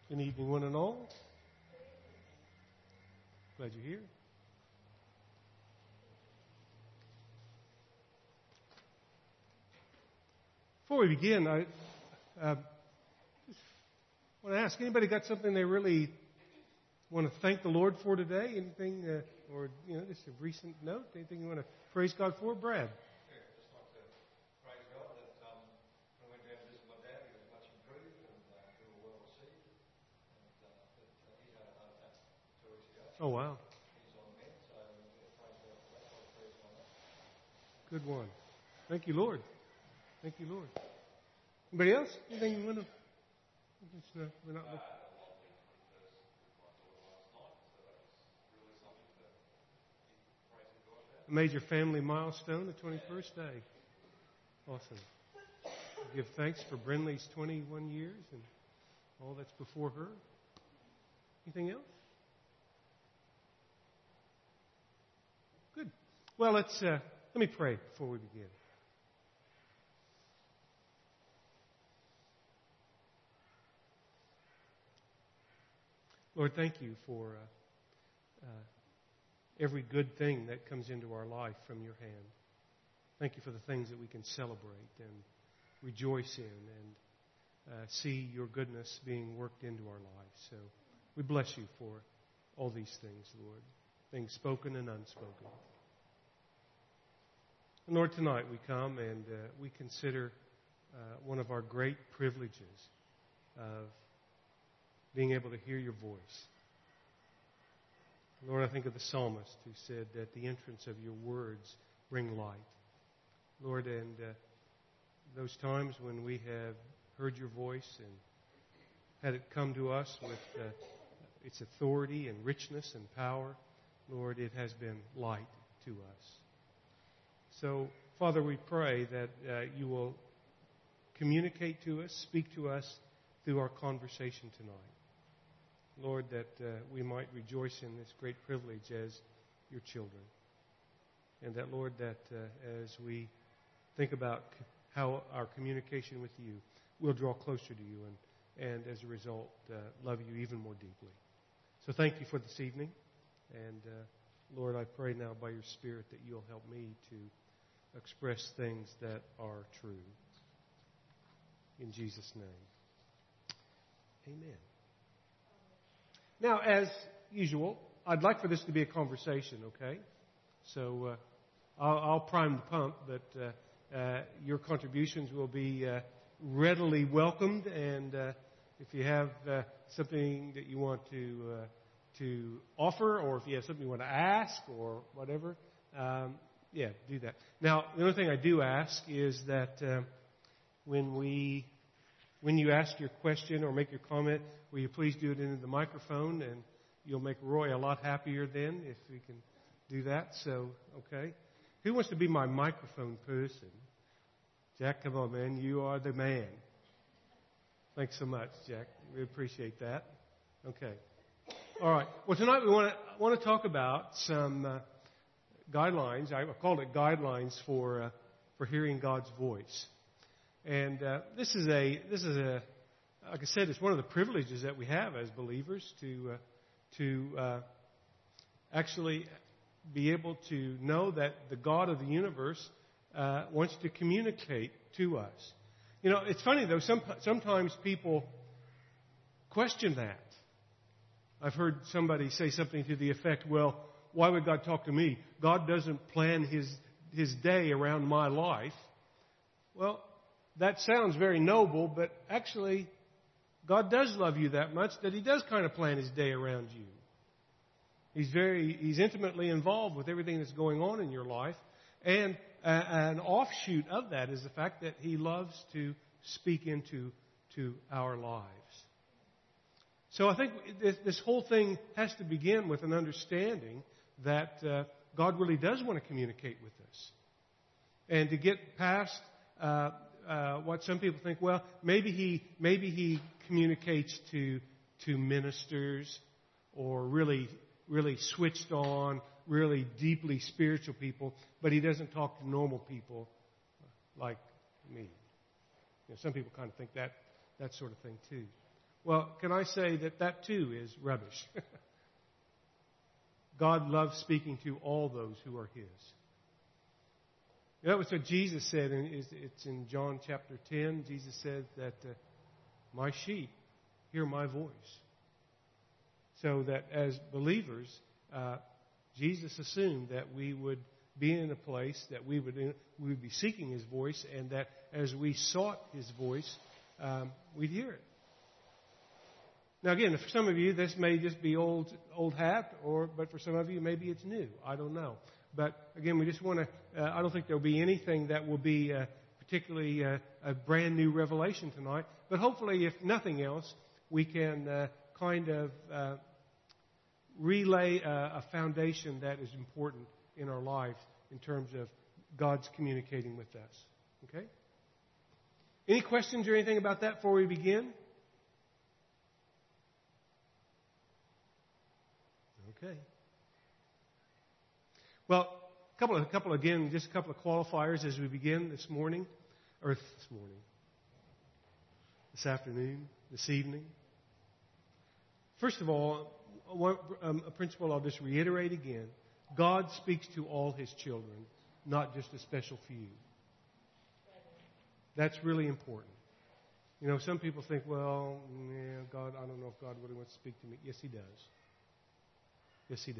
Good evening, one and all. Glad you're here. Before we begin, I want to ask, anybody got something they really want to thank the Lord for today? Anything, or just a recent note? Anything you want to praise God for? Brad? Just like to praise God that when I went down to visit my dad, he was much improved and we were well received. And that he's had a heart attack 2 weeks ago. Oh, wow. He's on the mend, so praise God for that. I'll praise on that. Good one. Thank you, Lord. Thank you, Lord. Anybody else? Anything you want to? We're not looking. A major family milestone, the 21st day. Awesome. Give thanks for Brinley's 21 years and all that's before her. Anything else? Good. Well, let me pray before we begin. Lord, thank you for every good thing that comes into our life from your hand. Thank you for the things that we can celebrate and rejoice in and see your goodness being worked into our lives. So we bless you for all these things, Lord, things spoken and unspoken. And Lord, tonight we come and we consider one of our great privileges of being able to hear your voice. Lord, I think of the psalmist who said that the entrance of your words bring light. Lord, and those times when we have heard your voice and had it come to us with its authority and richness and power, Lord, it has been light to us. So, Father, we pray that you will communicate to us, speak to us through our conversation tonight. Lord, that we might rejoice in this great privilege as your children. And that, Lord, that as we think about how our communication with you, we'll draw closer to you and as a result, love you even more deeply. So thank you for this evening. And, Lord, I pray now by your Spirit that you'll help me to express things that are true. In Jesus' name. Amen. Now, as usual, I'd like for this to be a conversation, okay? So I'll prime the pump, but your contributions will be readily welcomed. And if you have something that you want to offer, or if you have something you want to ask, or whatever, do that. Now, the only thing I do ask is that when you ask your question or make your comment, will you please do it into the microphone, and you'll make Roy a lot happier then if we can do that. So, okay. Who wants to be my microphone person? Jack, come on, man. You are the man. Thanks so much, Jack. We appreciate that. Okay. All right. Well, tonight we want to talk about some guidelines. I called it guidelines for hearing God's voice. And this is like I said, it's one of the privileges that we have as believers to actually be able to know that the God of the universe wants to communicate to us. You know, it's funny though. Sometimes people question that. I've heard somebody say something to the effect, "Well, why would God talk to me? God doesn't plan His day around my life." Well, that sounds very noble, but actually, God does love you that much that He does kind of plan His day around you. He's intimately involved with everything that's going on in your life. And an offshoot of that is the fact that He loves to speak into our lives. So I think this whole thing has to begin with an understanding that God really does want to communicate with us. And to get past what some people think, well, maybe he communicates to ministers or really switched on, really deeply spiritual people, but He doesn't talk to normal people like me. You know, some people kind of think that sort of thing too. Well, can I say that that too is rubbish? God loves speaking to all those who are His. That was what Jesus said, and it's in John chapter 10. Jesus said that my sheep hear my voice. So that as believers, Jesus assumed that we would be in a place that we would be seeking His voice, and that as we sought His voice, we'd hear it. Now again, for some of you, this may just be old hat, but for some of you, maybe it's new. I don't know. But again, we just want to, I don't think there'll be anything that will be particularly a brand new revelation tonight. But hopefully, if nothing else, we can kind of relay a foundation that is important in our lives in terms of God's communicating with us. Okay? Any questions or anything about that before we begin? Okay. Well, a couple of qualifiers as we begin this afternoon, this evening. First of all, a principle I'll just reiterate again. God speaks to all His children, not just a special few. That's really important. You know, some people think, well, God, I don't know if God really wants to speak to me. Yes, He does. Yes, He does.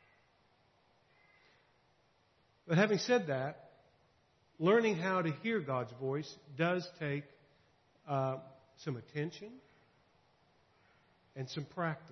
But having said that, learning how to hear God's voice does take some attention and some practice.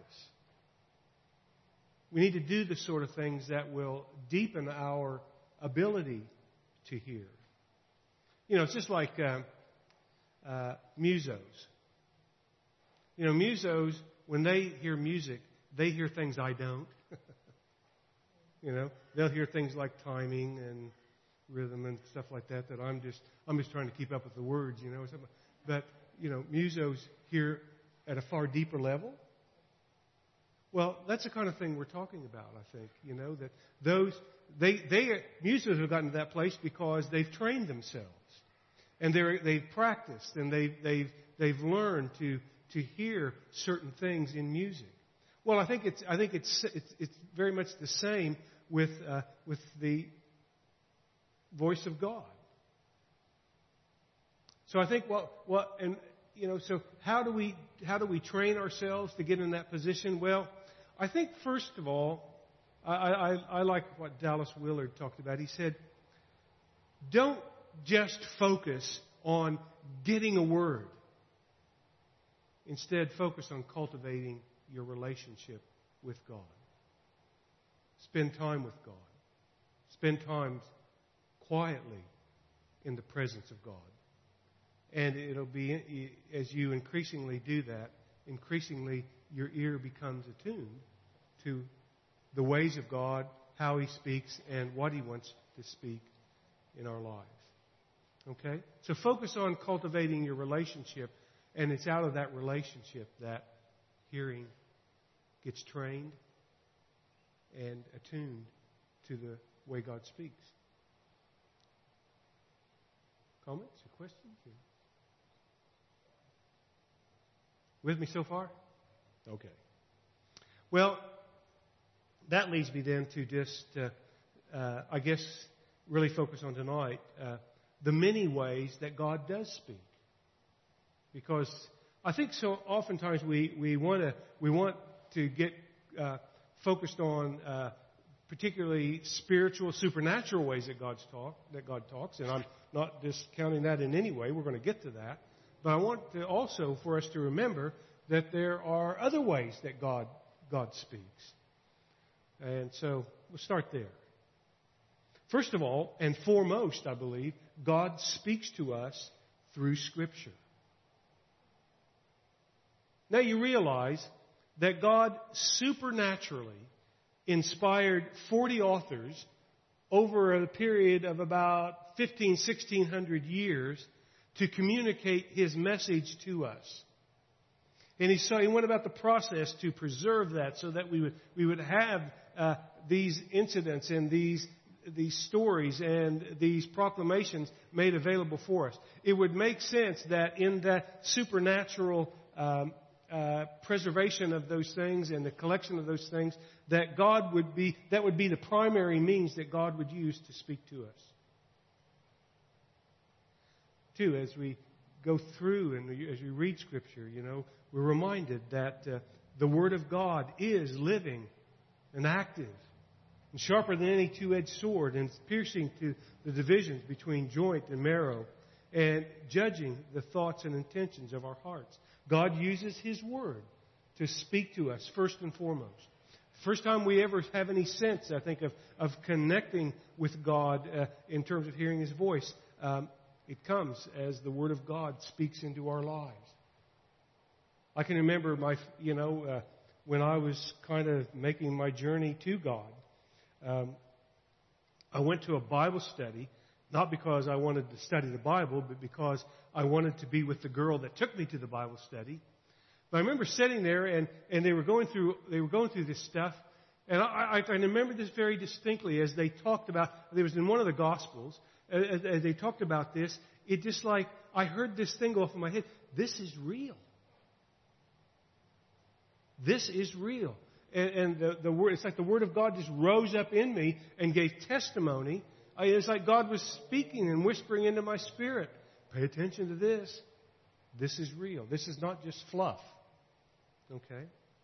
We need to do the sort of things that will deepen our ability to hear. You know, it's just like musos. You know, musos, when they hear music, they hear things I don't. You know, they'll hear things like timing and rhythm and stuff like that I'm just trying to keep up with the words, you know. But, you know, musos hear at a far deeper level. Well, that's the kind of thing we're talking about, I think. You know, that musos have gotten to that place because they've trained themselves. And they've practiced and they've learned to hear certain things in music. Well, I think it's very much the same with the voice of God. So I think so how do we train ourselves to get in that position? Well, I think first of all, I like what Dallas Willard talked about. He said, don't just focus on getting a word. Instead, focus on cultivating your relationship with God. Spend time with God. Spend time quietly in the presence of God. And it'll be, as you increasingly do that, increasingly your ear becomes attuned to the ways of God, how He speaks, and what He wants to speak in our lives. Okay? So focus on cultivating your relationship, and it's out of that relationship that hearing gets trained and attuned to the way God speaks. Comments or questions? With me so far? Okay. Well, that leads me then to just, I guess, really focus on tonight the many ways that God does speak. Because I think so oftentimes we want to get focused on particularly spiritual, supernatural ways that God talks, and I'm not discounting that in any way. We're going to get to that. But I want to also for us to remember that there are other ways that God speaks. And so we'll start there. First of all, and foremost, I believe, God speaks to us through Scripture. Now you realize that God supernaturally inspired 40 authors over a period of about 1,600 years to communicate His message to us. And He went about the process to preserve that so that we would have these incidents and these stories and these proclamations made available for us. It would make sense that in that supernatural preservation of those things and the collection of those things, that would be the primary means that God would use to speak to us. Too, as we go through and as we read Scripture, we're reminded that the Word of God is living and active and sharper than any two-edged sword, and piercing to the divisions between joint and marrow, and judging the thoughts and intentions of our hearts. God uses His Word to speak to us first and foremost. First time we ever have any sense, I think, of connecting with God in terms of hearing His voice, it comes as the Word of God speaks into our lives. I can remember when I was kind of making my journey to God, I went to a Bible study, not because I wanted to study the Bible, but because I wanted to be with the girl that took me to the Bible study. But I remember sitting there, and they were going through this stuff, and I remember this very distinctly as they talked about. It was in one of the Gospels. As they talked about this, it just like I heard this thing go off in my head. This is real. This is real. And the word, it's like the Word of God just rose up in me and gave testimony. It's like God was speaking and whispering into my spirit. Pay attention to this. This is real. This is not just fluff. Okay?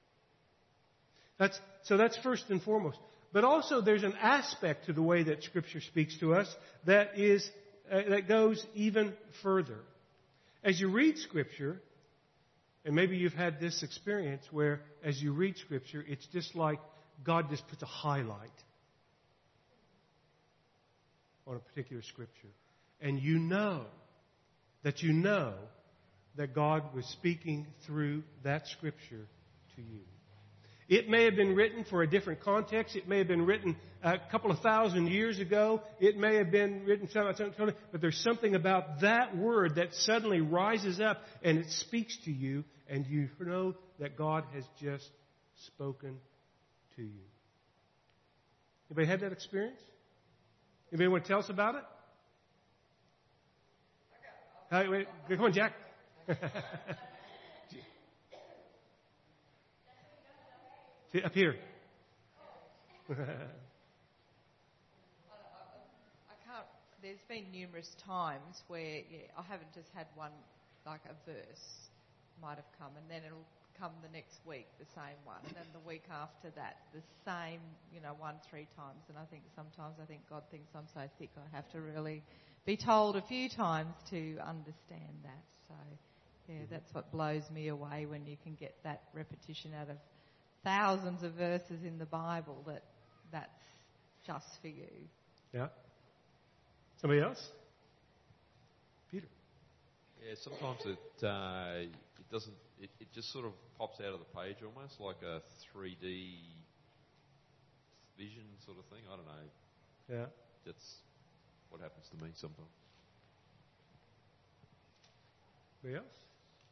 That's first and foremost. But also there's an aspect to the way that Scripture speaks to us that goes even further. As you read Scripture, and maybe you've had this experience where as you read Scripture, it's just like God just puts a highlight on a particular Scripture. And you know that God was speaking through that Scripture to you. It may have been written for a different context. It may have been written a couple of thousand years ago. It may have been written something, but there's something about that word that suddenly rises up and it speaks to you, and you know that God has just spoken to you. Anybody had that experience? Anybody want to tell us about it? Hey, wait, come on, Jack. See, up here. I can't. There's been numerous times where I haven't just had one, like a verse might have come, and then it'll come the next week, the same one, and then the week after that, the same, 1-3 times. And I think sometimes God thinks I'm so thick I have to really be told a few times to understand that. So, that's what blows me away when you can get that repetition out of thousands of verses in the Bible that's just for you. Yeah. Somebody else? Peter. Yeah, sometimes it doesn't. It just sort of pops out of the page almost like a 3D vision sort of thing. I don't know. Yeah. That's what happens to me sometimes. Anybody else?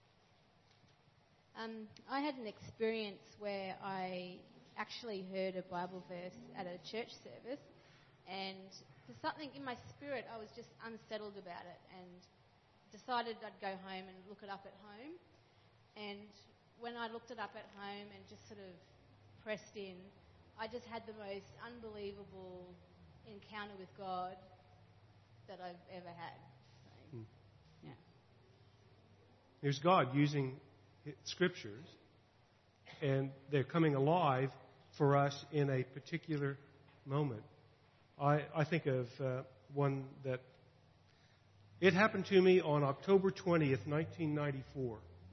I had an experience where I actually heard a Bible verse at a church service, and for something in my spirit, I was just unsettled about it and decided I'd go home and look it up at home. And when I looked it up at home and just sort of pressed in, I just had the most unbelievable encounter with God that I've ever had. So, yeah. There's God using Scriptures, and they're coming alive for us in a particular moment. I think of one that it happened to me on October 20th, 1994.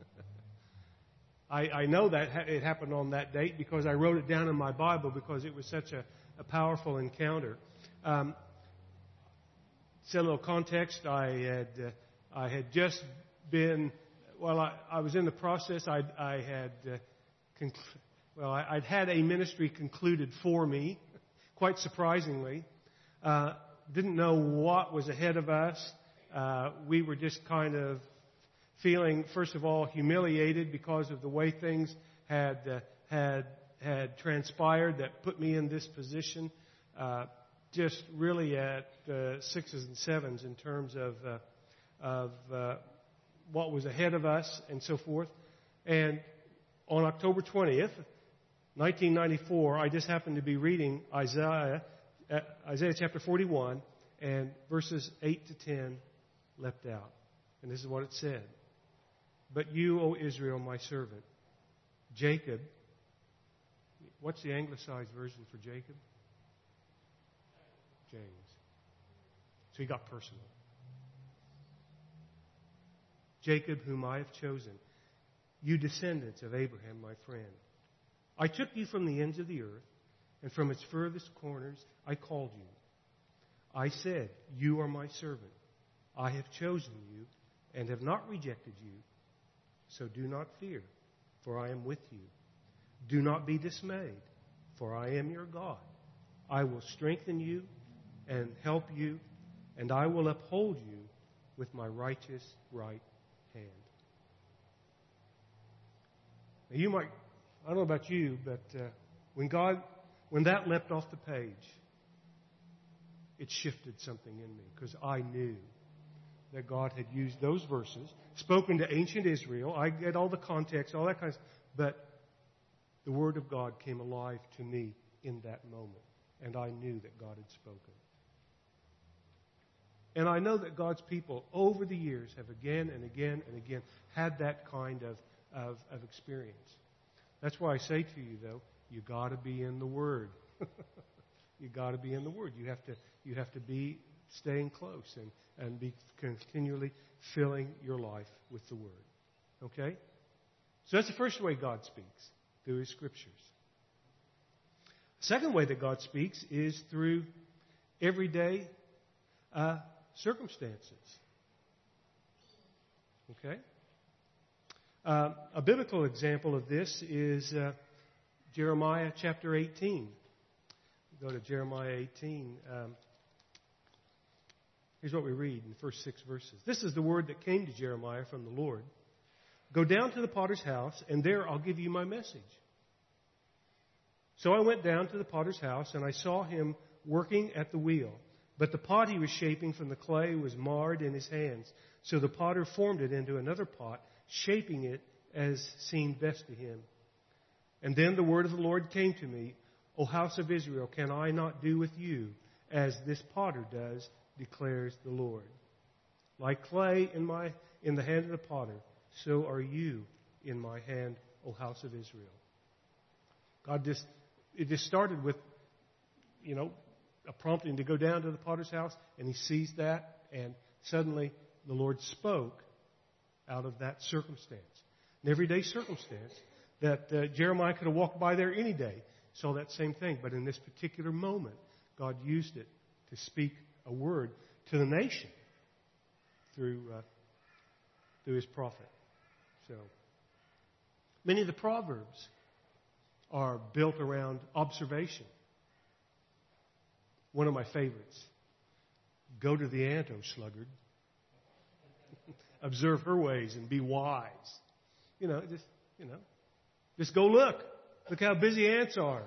I know that it happened on that date because I wrote it down in my Bible because it was such a powerful encounter. Set a little context. I had just been. Well, I was in the process. I'd had a ministry concluded for me, quite surprisingly. Didn't know what was ahead of us. We were just kind of feeling, first of all, humiliated because of the way things had transpired that put me in this position. Just really at 6s and 7s in terms of what was ahead of us and so forth. And on October 20th, 1994, I just happened to be reading Isaiah chapter 41, and verses 8 to 10 leapt out. And this is what it said. But you, O Israel, my servant, Jacob, what's the anglicized version for Jacob? James. So he got personal. Jacob, whom I have chosen, you descendants of Abraham, my friend. I took you from the ends of the earth, and from its furthest corners I called you. I said, you are my servant. I have chosen you and have not rejected you. So do not fear, for I am with you. Do not be dismayed, for I am your God. I will strengthen you and help you, and I will uphold you with my righteous right hand. Now you might, I don't know about you, but when that leapt off the page, it shifted something in me, because I knew that God had used those verses, spoken to ancient Israel. I get all the context, all that kind of stuff, but the Word of God came alive to me in that moment, and I knew that God had spoken. And I know that God's people over the years have again and again and again had that kind of experience. That's why I say to you, though, you got to be in the Word. You got to be in the Word. You have to be staying close and be continually filling your life with the Word. Okay? So that's the first way God speaks, through His Scriptures. The second way that God speaks is through everyday circumstances. Okay? A biblical example of this is Jeremiah chapter 18. Go to Jeremiah 18. Here's what we read in the first 6 verses. This is the word that came to Jeremiah from the Lord. Go down to the potter's house, and there I'll give you my message. So I went down to the potter's house, and I saw him working at the wheel. But the pot he was shaping from the clay was marred in his hands. So the potter formed it into another pot, shaping it as seemed best to him. And then the word of the Lord came to me, O house of Israel, can I not do with you as this potter does, declares the Lord. Like clay in the hand of the potter, so are you in my hand, O house of Israel. It just started with, a prompting to go down to the potter's house, and he sees that, and suddenly the Lord spoke out of that circumstance. An everyday circumstance that Jeremiah could have walked by there any day, saw that same thing. But in this particular moment, God used it to speak a word to the nation through His prophet. So, many of the Proverbs are built around observation. One of my favorites. Go to the ant, O sluggard. Observe her ways and be wise. Just go look. Look how busy ants are.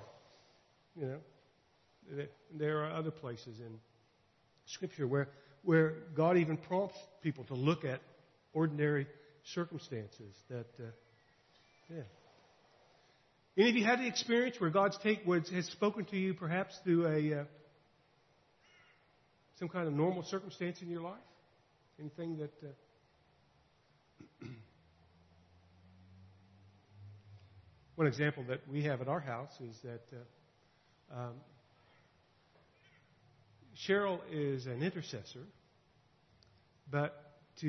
There are other places in Scripture where God even prompts people to look at ordinary circumstances. Any of you had the experience where God has spoken to you perhaps through some kind of normal circumstance in your life? Anything that... One example that we have at our house is that Cheryl is an intercessor, but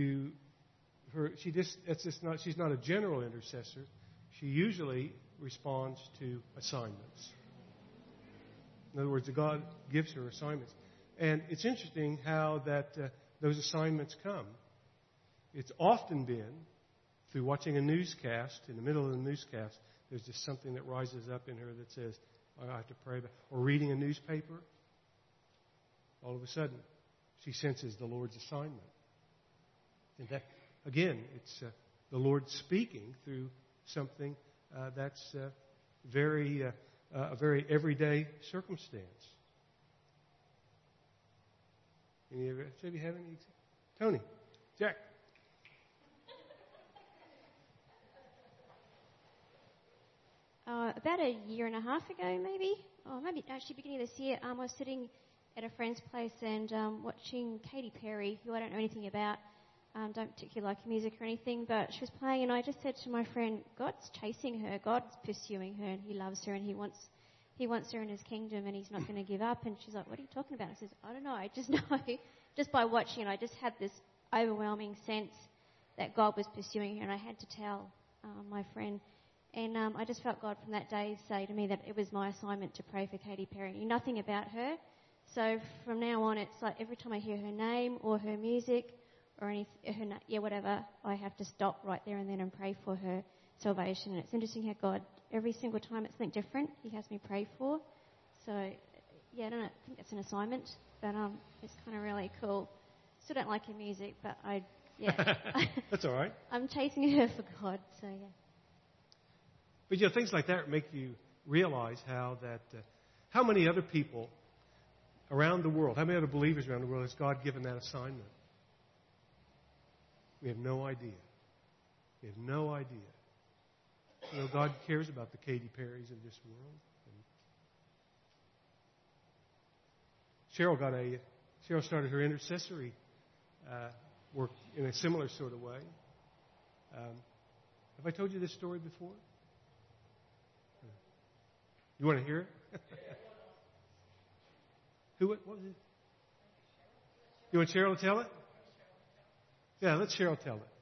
she's not a general intercessor. She usually responds to assignments. In other words, God gives her assignments. And it's interesting how those assignments come. It's often been through watching a newscast. In the middle of the newscast, there's just something that rises up in her that says, I have to pray about. Or reading a newspaper. All of a sudden, she senses the Lord's assignment. And that, again, it's the Lord speaking through something that's a very everyday circumstance. Any of you have any? Tony, Jack. about a year and a half ago, maybe actually beginning of this year, I was sitting at a friend's place and watching Katy Perry, who I don't know anything about, don't particularly like her music or anything, but she was playing, and I just said to my friend, God's chasing her, God's pursuing her, and He loves her, and He wants her in His kingdom, and He's not going to give up. And she's like, what are you talking about? I says, I don't know, I just know, just by watching it, I just had this overwhelming sense that God was pursuing her, and I had to tell my friend. And I just felt God from that day say to me that it was my assignment to pray for Katy Perry. I knew nothing about her. So from now on, it's like every time I hear her name or her music or whatever, I have to stop right there and then and pray for her salvation. And it's interesting how God, every single time it's something different, He has me pray for. So, yeah, I don't know, I think that's an assignment, but it's kind of really cool. Still don't like her music, but That's all right. I'm chasing her for God, so yeah. But things like that make you realize how many other people around the world, how many other believers around the world has God given that assignment? We have no idea. We have no idea. God cares about the Katy Perrys of this world. And Cheryl started her intercessory work in a similar sort of way. Have I told you this story before? You want to hear it? What was it? You want Cheryl to tell it? Yeah, let Cheryl tell it.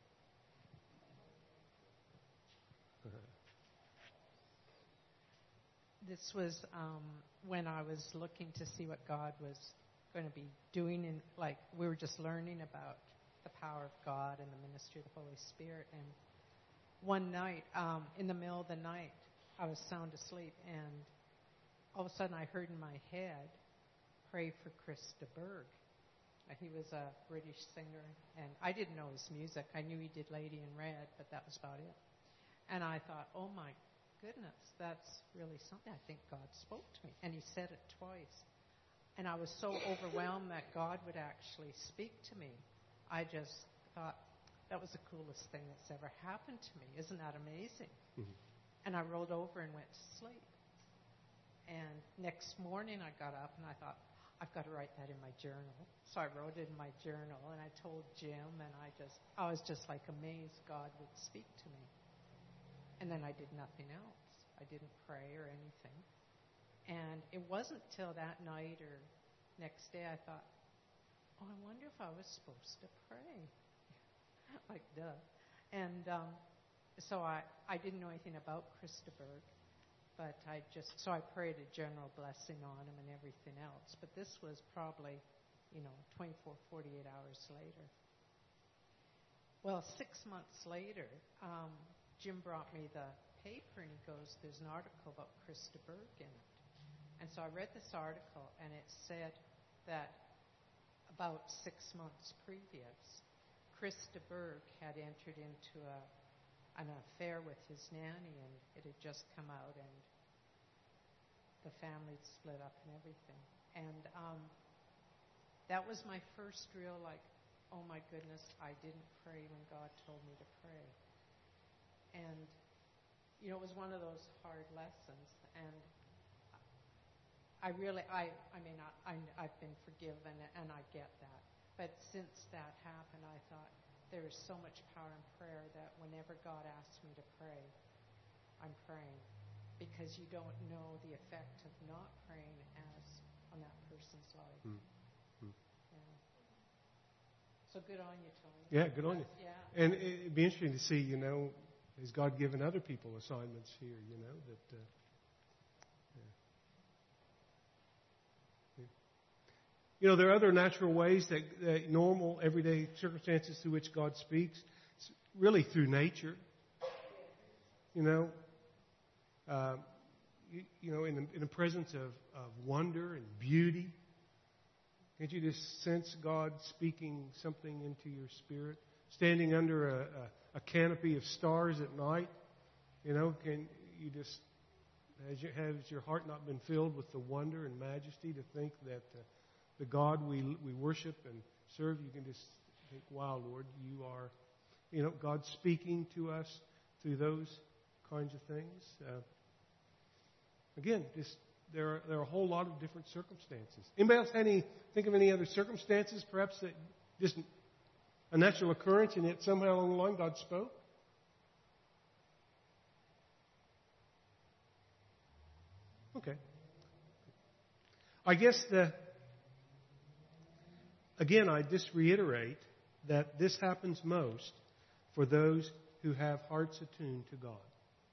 This was when I was looking to see what God was going to be doing, and we were just learning about the power of God and the ministry of the Holy Spirit. And one night, in the middle of the night, I was sound asleep, and all of a sudden I heard in my head, pray for Chris de Burgh. He was a British singer, and I didn't know his music. I knew he did Lady in Red, but that was about it. And I thought, oh my goodness, that's really something. I think God spoke to me, and He said it twice. And I was so overwhelmed that God would actually speak to me. I just thought, that was the coolest thing that's ever happened to me. Isn't that amazing? Mm-hmm. And I rolled over and went to sleep. And next morning I got up and I thought, I've got to write that in my journal. So I wrote it in my journal, and I told Jim, and I was just amazed God would speak to me. And then I did nothing else. I didn't pray or anything. And it wasn't till that night or next day I thought, oh, I wonder if I was supposed to pray. Duh. And so I didn't know anything about Chris de Burgh, but I prayed a general blessing on him and everything else. But this was probably, 24, 48 hours later. Well, 6 months later, Jim brought me the paper, and he goes, there's an article about Chris de Burgh in it. And so I read this article, and it said that about 6 months previous, Chris de Burgh had entered into an affair with his nanny, and it had just come out, and the family had split up and everything. And that was my first real, oh my goodness, I didn't pray when God told me to pray. And, it was one of those hard lessons, and I've been forgiven, and I get that. But since that happened, I thought, there is so much power in prayer that whenever God asks me to pray, I'm praying, because you don't know the effect of not praying as on that person's life. Mm-hmm. Yeah. So good on you, Tony. Yeah, good on you. Yeah. And it'd be interesting to see, has God given other people assignments here, that... there are other natural ways that normal, everyday circumstances through which God speaks. It's really through nature. In the presence of wonder and beauty. Can't you just sense God speaking something into your spirit? Standing under a canopy of stars at night, can you just, has your heart not been filled with the wonder and majesty to think that the God we worship and serve, you can just think, wow, Lord, you are, God's speaking to us through those kinds of things. Again, just there are a whole lot of different circumstances. Anybody else think of any other circumstances, perhaps that just a natural occurrence, and yet somehow along the line God spoke? Okay. I guess again, I just reiterate that this happens most for those who have hearts attuned to God.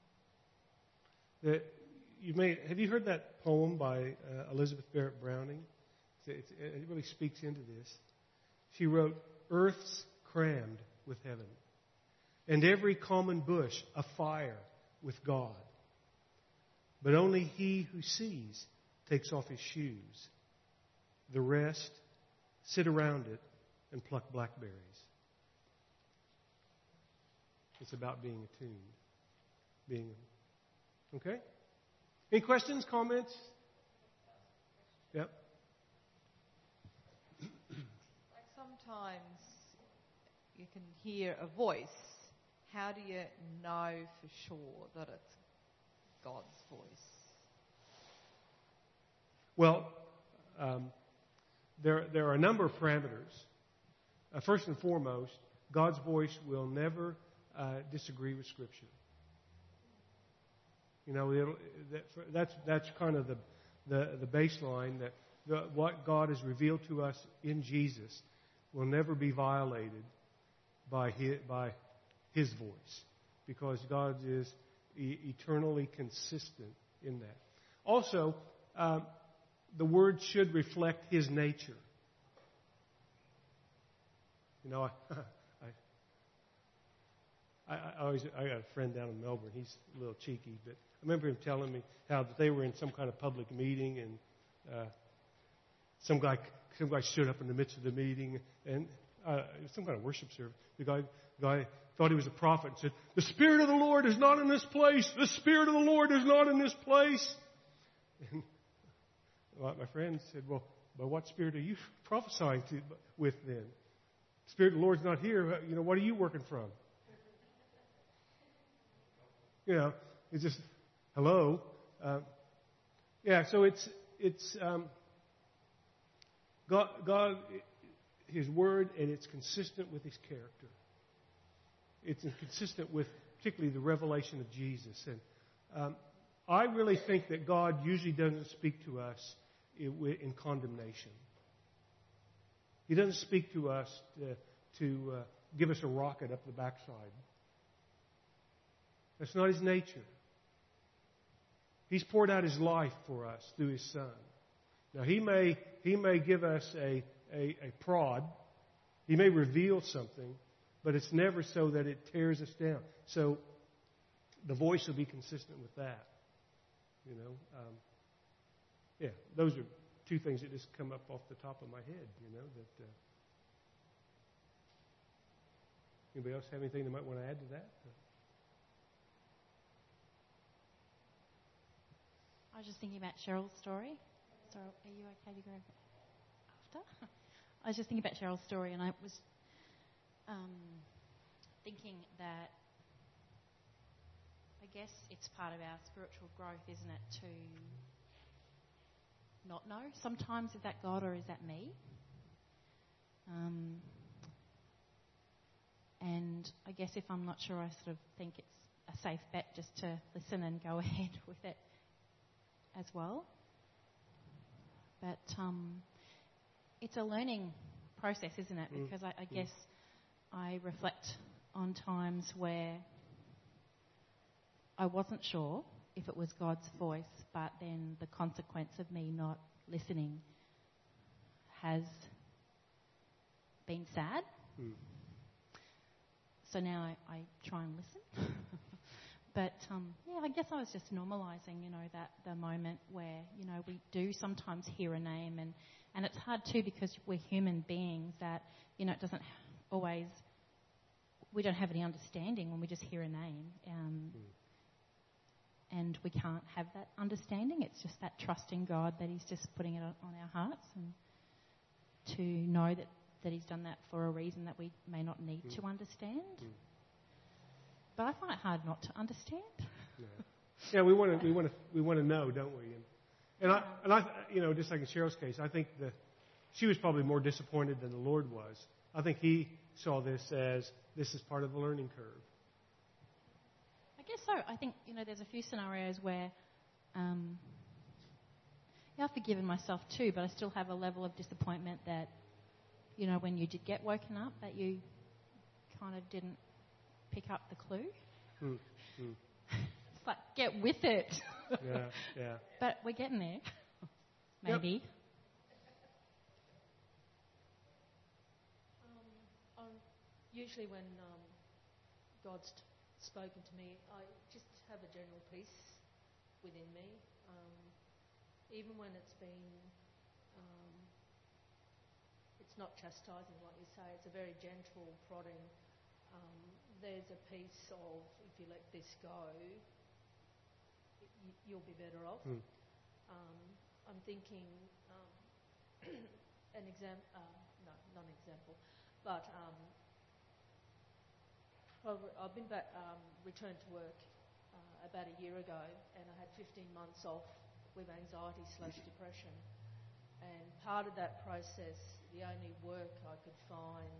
Have you heard that poem by Elizabeth Barrett Browning? It really speaks into this. She wrote, "Earth's crammed with heaven, and every common bush afire with God. But only he who sees takes off his shoes. The rest sit around it and pluck blackberries." It's about being attuned. Okay? Any questions, comments? Yep. Like sometimes you can hear a voice. How do you know for sure that it's God's voice? Well, there are a number of parameters. First and foremost, God's voice will never disagree with Scripture. You know, that's kind of the baseline, that what God has revealed to us in Jesus will never be violated by His voice, because God is eternally consistent in that. Also, the Word should reflect His nature. You know, I got a friend down in Melbourne. He's a little cheeky, but I remember him telling me how that they were in some kind of public meeting, and some guy stood up in the midst of the meeting, and some kind of worship service. The guy thought he was a prophet and said, "The Spirit of the Lord is not in this place. The Spirit of the Lord is not in this place." And my friend said, "Well, but what spirit are you prophesying with then? The Spirit of the Lord's not here. You know, what are you working from?" You know, it's just, hello. So it's God, His Word, and it's consistent with His character. It's consistent with particularly the revelation of Jesus. And I really think that God usually doesn't speak to us in condemnation. He doesn't speak to us to give us a rocket up the backside. That's not His nature. He's poured out His life for us through His Son. Now, He may give us a prod. He may reveal something, but it's never so that it tears us down. So the voice will be consistent with that. You know, those are two things that just come up off the top of my head. You know that. Anybody else have anything they might want to add to that? I was just thinking about Cheryl's story. So, are you okay to go after? I was just thinking about Cheryl's story, and I was thinking that I guess it's part of our spiritual growth, isn't it, to not know sometimes, is that God or is that me? And I guess if I'm not sure, I sort of think it's a safe bet just to listen and go ahead with it as well. But it's a learning process, isn't it? Because I guess I reflect on times where I wasn't sure if it was God's voice, but then the consequence of me not listening has been sad. So now I try and listen. But, I guess I was just normalising, that the moment where, we do sometimes hear a name, and it's hard too because we're human beings that, it doesn't always, we don't have any understanding when we just hear a name. And we can't have that understanding. It's just that trust in God that He's just putting it on our hearts, and to know that He's done that for a reason that we may not need to understand. But I find it hard not to understand. Yeah, we want to know, don't we? And I, just like in Cheryl's case, I think that she was probably more disappointed than the Lord was. I think He saw this as this is part of the learning curve. I guess so. I think, there's a few scenarios where I've forgiven myself too, but I still have a level of disappointment that, when you did get woken up, that you kind of didn't pick up the clue. It's like, get with it. Yeah. But we're getting there. Maybe. Yep. Usually when God's spoken to me, I just have a general peace within me. Even when it's been, it's not chastising, like you say, it's a very gentle prodding. There's a piece of, if you let this go, you'll be better off. I'm thinking an example, no, not an example, but I've been back, returned to work about a year ago, and I had 15 months off with anxiety/depression. And part of that process, the only work I could find,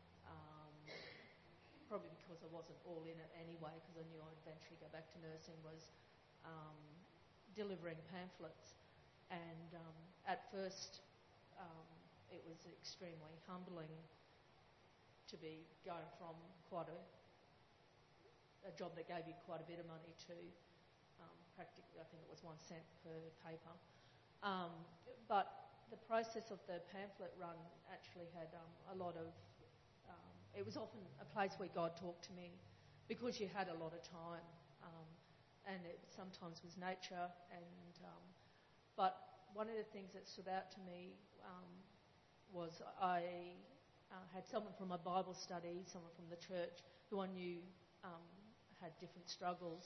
probably because I wasn't all in it anyway, because I knew I'd eventually go back to nursing, was delivering pamphlets. And at first, it was extremely humbling to be going from quite a job that gave you quite a bit of money to practically, I think it was 1 cent per paper. But the process of the pamphlet run actually had a lot of, it was often a place where God talked to me because you had a lot of time, and it sometimes was nature. But one of the things that stood out to me was I had someone from my Bible study, someone from the church who I knew had different struggles,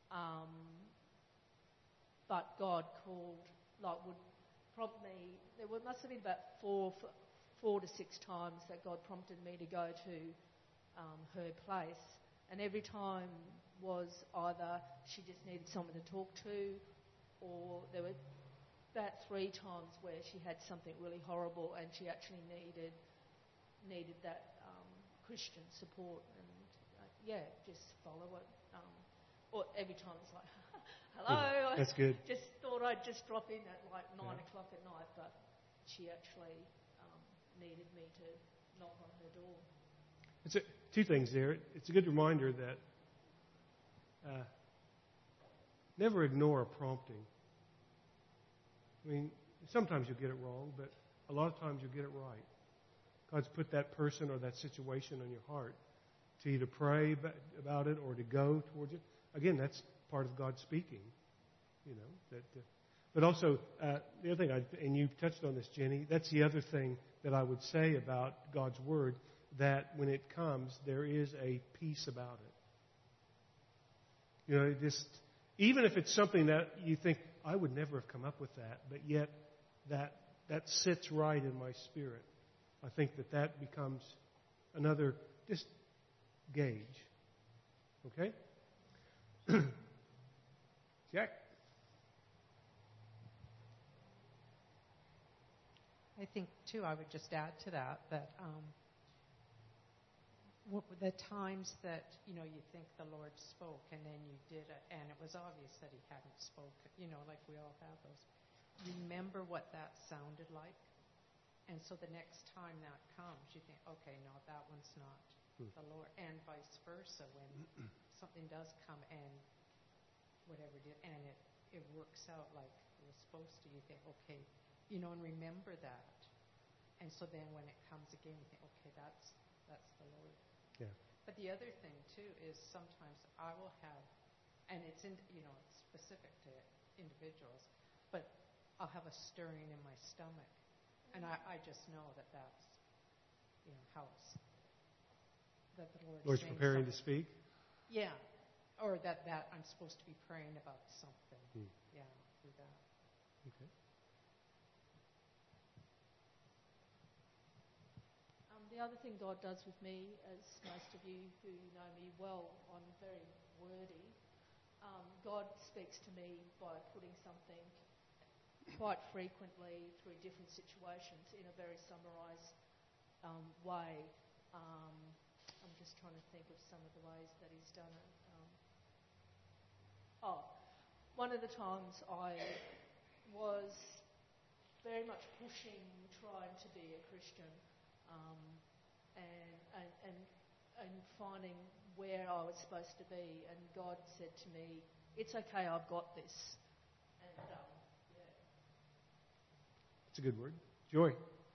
but God called, would prompt me. Must have been about four to six times that God prompted me to go to her place, and every time was either she just needed someone to talk to, or there were about 3 times where she had something really horrible and she actually needed that Christian support, and just follow it. Or every time it's like, hello. That's good. Just thought I'd just drop in at 9 o'clock at night, but she actually needed me to knock on her door. It's two things there. It's a good reminder that never ignore a prompting. I mean, sometimes you'll get it wrong, but a lot of times you'll get it right. God's put that person or that situation on your heart to either pray about it or to go towards it. Again, that's part of God speaking, but also, the other thing, and you touched on this, Jenny, that's the other thing that I would say about God's Word, that when it comes, there is a peace about it. Even if it's something that you think, I would never have come up with that, but yet that sits right in my spirit. I think that becomes another just gauge. Okay? Jack? I think, too, I would just add to that the times that, you think the Lord spoke and then you did it, and it was obvious that He hadn't spoken, like we all have those. Remember what that sounded like. And so the next time that comes, you think, okay, no, that one's not the Lord. And vice versa, when something does come and whatever it is, and it works out like it was supposed to, you think, okay, and remember that. And so then when it comes again, you think, okay, that's the Lord. Yeah. But the other thing, too, is sometimes I will have, and it's it's specific to individuals, but I'll have a stirring in my stomach. And I just know that's, how it's, that the Lord's preparing to speak? Yeah. Or that I'm supposed to be praying about something. Yeah, through that. Okay. The other thing God does with me, as most of you who know me well, I'm very wordy. God speaks to me by putting something quite frequently through different situations in a very summarised way. I'm just trying to think of some of the ways that he's done it. One of the times I was very much pushing, trying to be a Christian, and finding where I was supposed to be, and God said to me, "It's okay, I've got this." And That's a good word. Joy.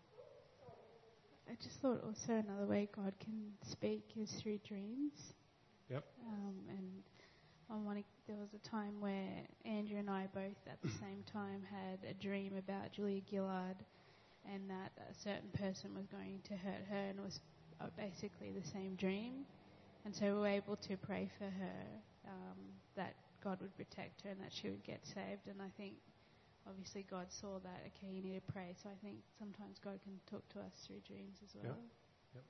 I just thought also another way God can speak is through dreams. Yep. And there was a time where Andrew and I both at the same time had a dream about Julia Gillard, and that a certain person was going to hurt her, and it was basically the same dream. And so we were able to pray for her, that God would protect her and that she would get saved. And I think obviously God saw that, okay, you need to pray. So I think sometimes God can talk to us through dreams as well. Yep.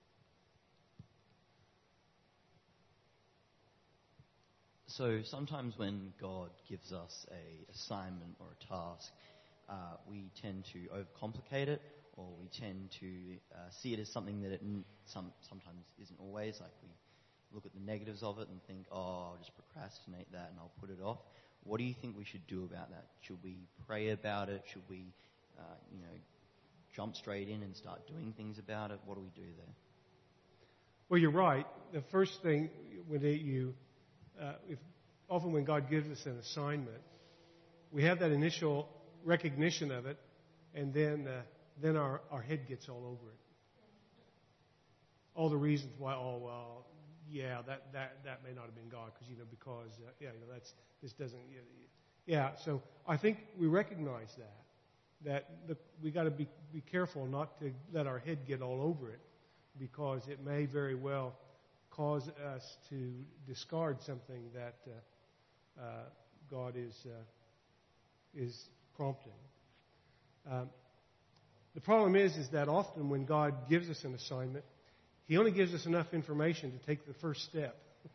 So sometimes when God gives us an assignment or a task, we tend to overcomplicate it, or we tend to see it as something that it sometimes isn't always. Like we look at the negatives of it and think, oh, I'll just procrastinate that and I'll put it off. What do you think we should do about that? Should we pray about it? Should we, jump straight in and start doing things about it? What do we do there? Well, you're right. The first thing often when God gives us an assignment, we have that initial recognition of it, and then our head gets all over it. All the reasons why. Oh well, yeah, that may not have been God because this doesn't. Yeah. So I think we recognize that we got to be careful not to let our head get all over it, because it may very well cause us to discard something that God is prompting. The problem is that often when God gives us an assignment, He only gives us enough information to take the first step.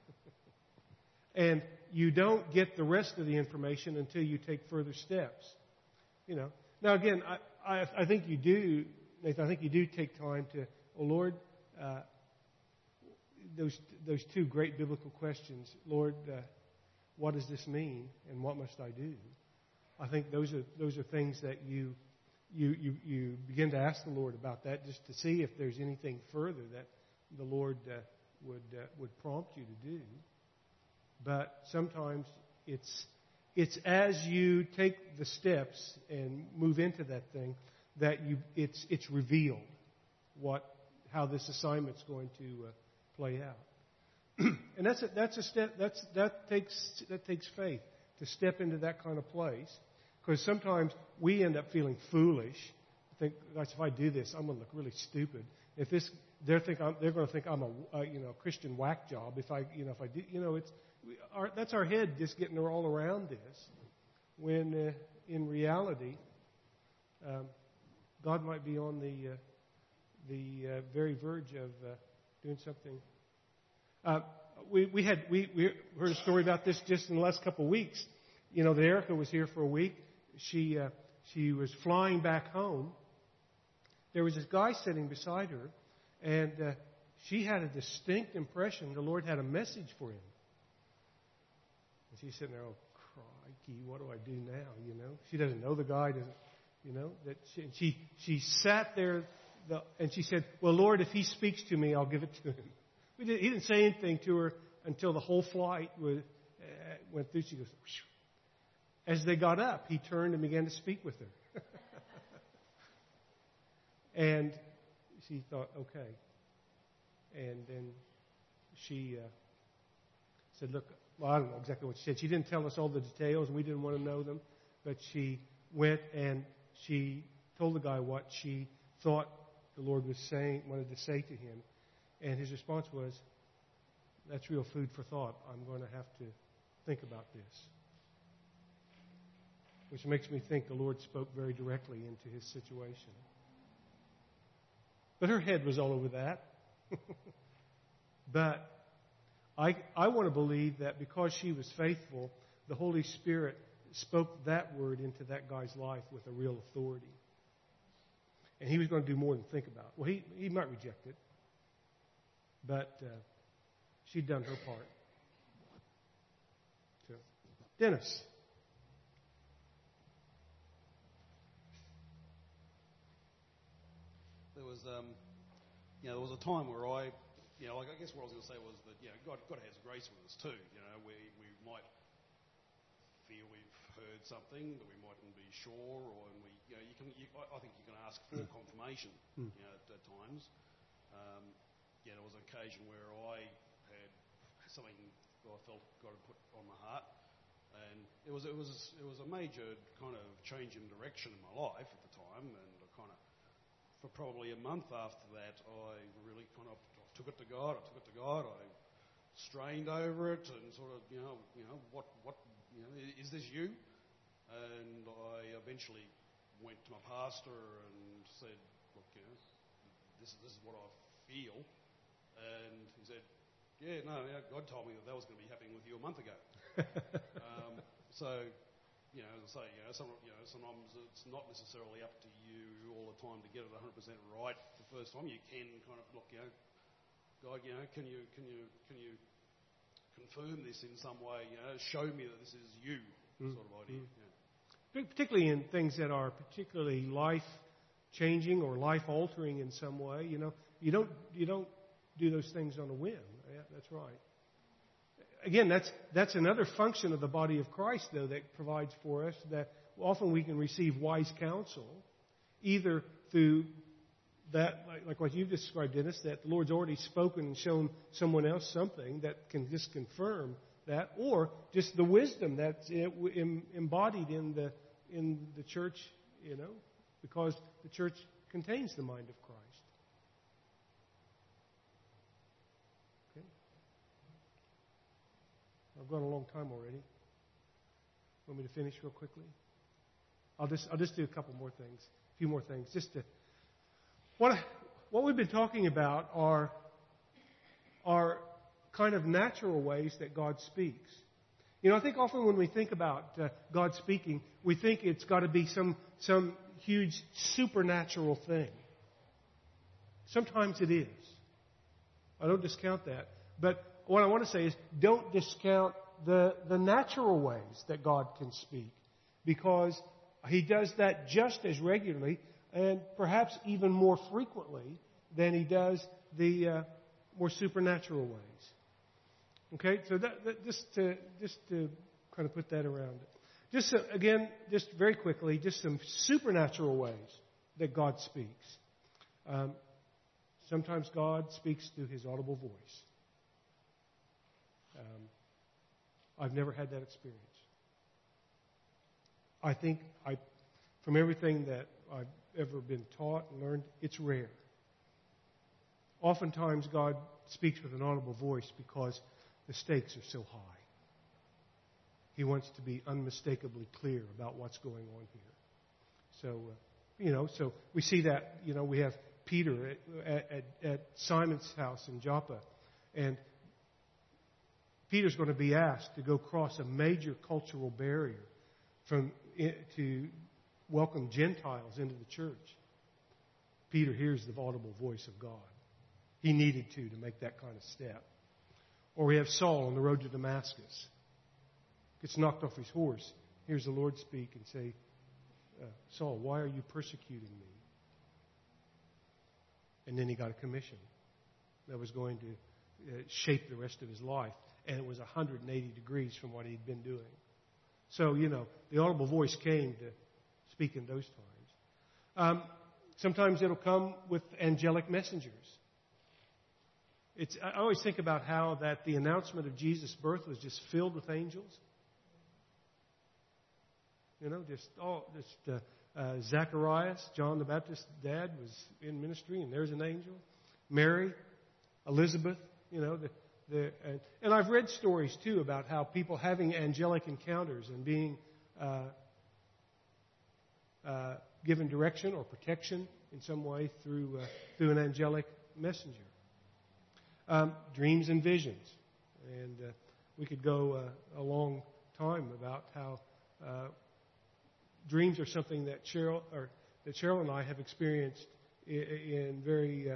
And you don't get the rest of the information until you take further steps. Now again, I think you do, Nathan. I think you do take time to, oh Lord, those two great biblical questions. Lord, what does this mean, and what must I do? I think those are things that you begin to ask the Lord about that, just to see if there's anything further that the Lord would prompt you to do. But sometimes it's as you take the steps and move into that thing that it's revealed how this assignment's going to play out. And that's a step that takes faith to step into that kind of place, because sometimes we end up feeling foolish. Think, gosh, if I do this, I'm going to look really stupid. If they're going to think I'm a Christian whack job. If I do, that's our head just getting all around this. When in reality, God might be on the very verge of doing something. We heard a story about this just in the last couple of weeks. That Erica was here for a week. She was flying back home. There was this guy sitting beside her, and she had a distinct impression the Lord had a message for him. And she's sitting there, oh crikey, what do I do now? She doesn't know the guy, that she sat there, and she said, well, Lord, if he speaks to me, I'll give it to him. He didn't say anything to her until the whole flight went through. She goes, whoosh. As they got up, he turned and began to speak with her. And she thought, okay. And then she said, look, well, I don't know exactly what she said. She didn't tell us all the details, and we didn't want to know them. But she went and she told the guy what she thought the Lord wanted to say to him. And his response was, that's real food for thought. I'm going to have to think about this. Which makes me think the Lord spoke very directly into his situation. But her head was all over that. But I want to believe that because she was faithful, the Holy Spirit spoke that word into that guy's life with a real authority. And he was going to do more than think about it. Well, he might reject it, but she'd done her part. So, Dennis. There was a time where I guess what I was going to say was that, God has grace with us too. We might feel we've heard something that we mightn't be sure, or I think you can ask for confirmation, at times. There was an occasion where I had something that I felt God had put on my heart, and it was a major kind of change in direction in my life at the time, and I kind of, for probably a month after that, I really kind of took it to God. I strained over it and sort of, what, is this you? And I eventually went to my pastor and said, look, this is what I feel. And he said, God told me that was going to be happening with you a month ago. So, as I say, sometimes it's not necessarily up to you all the time to get it 100% right the first time. You can kind of look, God, can you confirm this in some way? Show me that this is you, sort of idea. Yeah. Particularly in things that are particularly life-changing or life-altering in some way. You don't do those things on a whim. Yeah, that's right. Again, that's another function of the body of Christ, though, that provides for us that often we can receive wise counsel, either through that, like what you've described, Dennis, that the Lord's already spoken and shown someone else something that can just confirm that, or just the wisdom that's embodied in the church, because the church contains the mind of Christ. Okay. I've gone a long time already. Want me to finish real quickly? I'll just do a couple more things, a few more things, just to. What we've been talking about are kind of natural ways that God speaks. I think often when we think about God speaking, we think it's got to be some huge supernatural thing. Sometimes it is. I don't discount that. But what I want to say is don't discount the natural ways that God can speak, because He does that just as regularly and perhaps even more frequently than He does the more supernatural ways. Okay, so just to kind of put that around it. Just very quickly, just some supernatural ways that God speaks. Sometimes God speaks through His audible voice. I've never had that experience. I think from everything that I've ever been taught and learned, it's rare. Oftentimes God speaks with an audible voice because the stakes are so high. He wants to be unmistakably clear about what's going on here. So we see that, we have Peter at Simon's house in Joppa, and Peter's going to be asked to go cross a major cultural barrier to welcome Gentiles into the church. Peter hears the audible voice of God. He needed to make that kind of step. Or we have Saul on the road to Damascus. Gets knocked off his horse. Hears the Lord speak and say, Saul, why are you persecuting me? And then he got a commission that was going to shape the rest of his life. And it was 180 degrees from what he'd been doing. So, the audible voice came to speak in those times. Sometimes it'll come with angelic messengers. I always think about how that the announcement of Jesus' birth was just filled with angels. Zacharias, John the Baptist's dad, was in ministry, and there's an angel. Mary, Elizabeth, and I've read stories too about how people having angelic encounters and being given direction or protection in some way through an angelic messenger. Dreams and visions. And we could go a long time about how dreams are something that Cheryl and I have experienced in very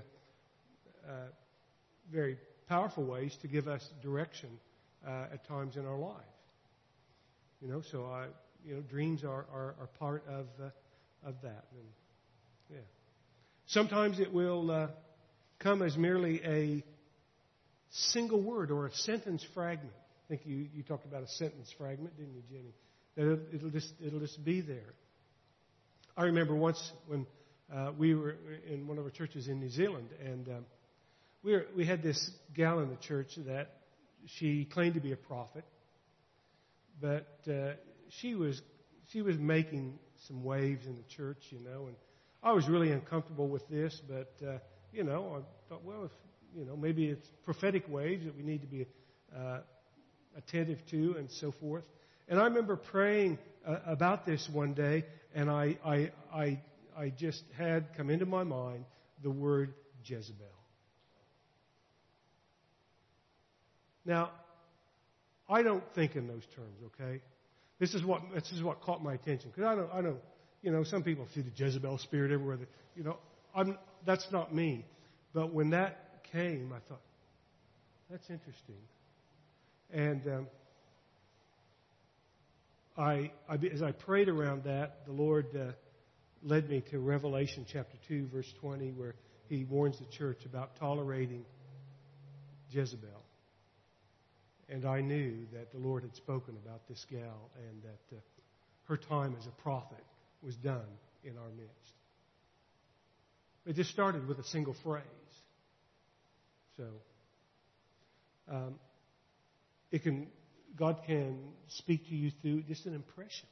very powerful ways to give us direction at times in our life. So dreams are part of that. And, yeah. Sometimes it will come as merely a single word or a sentence fragment. I think you talked about a sentence fragment, didn't you, Jenny? That it'll just be there. I remember once when we were in one of our churches in New Zealand, and we had this gal in the church that she claimed to be a prophet, but she was making some waves in the church, and I was really uncomfortable with this, but I thought, well, if maybe it's prophetic waves that we need to be attentive to, and so forth. And I remember praying about this one day, and I just had come into my mind the word Jezebel. Now, I don't think in those terms, okay? This is what caught my attention, because I don't. Some people see the Jezebel spirit everywhere. That's not me. But when that came, I thought, that's interesting. And as I prayed around that, the Lord led me to Revelation chapter 2, verse 20, where He warns the church about tolerating Jezebel. And I knew that the Lord had spoken about this gal, and that her time as a prophet was done in our midst. It just started with a single phrase. So, God can speak to you through just an impression.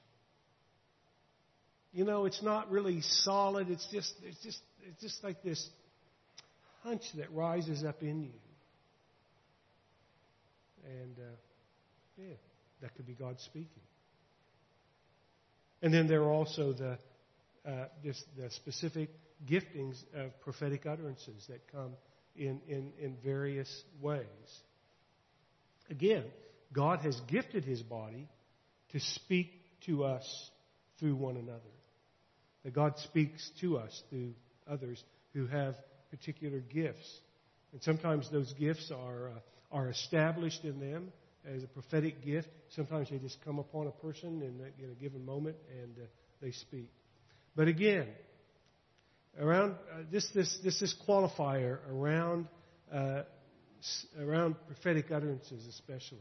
It's not really solid. It's just like this hunch that rises up in you. And that could be God speaking. And then there are also the specific giftings of prophetic utterances that come in various ways. Again, God has gifted His body to speak to us through one another. That God speaks to us through others who have particular gifts. And sometimes those gifts are established in them as a prophetic gift. Sometimes they just come upon a person in a given moment and they speak. But again, around this qualifier around prophetic utterances especially.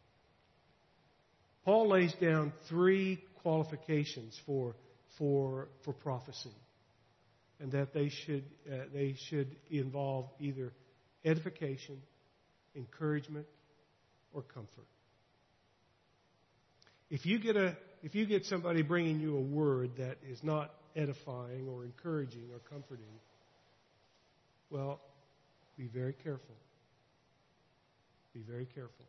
Paul lays down 3 qualifications for prophecy, and that they should involve either edification, encouragement, or comfort. If you get somebody bringing you a word that is not edifying or encouraging or comforting, well, be very careful. Be very careful.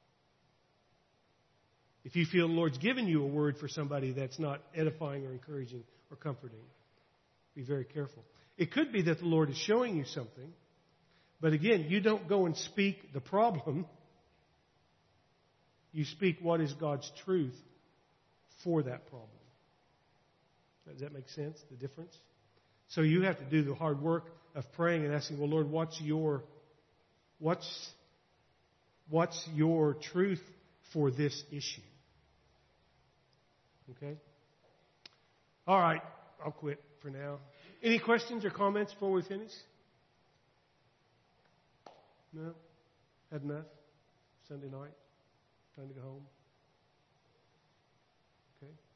If you feel the Lord's given you a word for somebody that's not edifying or encouraging or comforting, be very careful. It could be that the Lord is showing you something, but again, you don't go and speak the problem. You speak what is God's truth for that problem. Does that make sense, the difference? So you have to do the hard work of praying and asking, well, Lord, what's your truth for this issue? Okay? All right, I'll quit for now. Any questions or comments before we finish? No? Had enough? Sunday night? Time to go home? Okay.